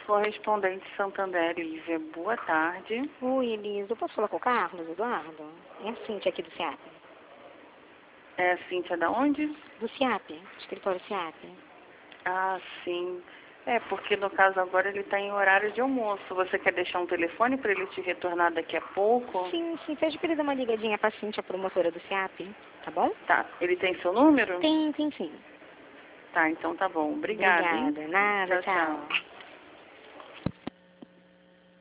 Correspondente Santander, Elisa, boa tarde. Oi, Elisa, eu posso falar com o Carlos Eduardo? É a Cíntia aqui do CIAP. É a Cíntia da onde? Do CIAP, escritório CIAP. Ah, sim. É, porque no caso agora ele está em horário de almoço. Você quer deixar um telefone para ele te retornar daqui a pouco? Sim, pede pra ele dar uma ligadinha pra Cíntia, promotora do CIAP, tá bom? Tá. Ele tem seu número? Tem sim. Tá, então tá bom. Obrigada, hein? Obrigada, nada, Tchau, tchau. tchau.